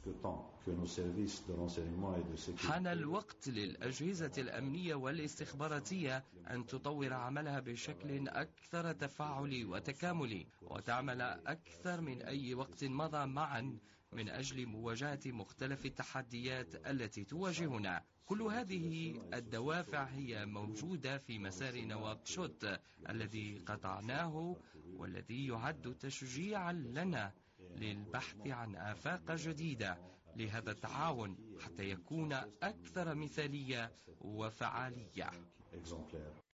حان الوقت للأجهزة الأمنية والاستخباراتية أن تطور عملها بشكل أكثر تفاعل وتكامل، وتعمل أكثر من أي وقت مضى معا من أجل مواجهة مختلف التحديات التي تواجهنا. كل هذه الدوافع هي موجودة في مسار نواكشوط الذي قطعناه، والذي يعد تشجيعا لنا للبحث عن آفاق جديدة لهذا التعاون حتى يكون أكثر مثالية وفعالية.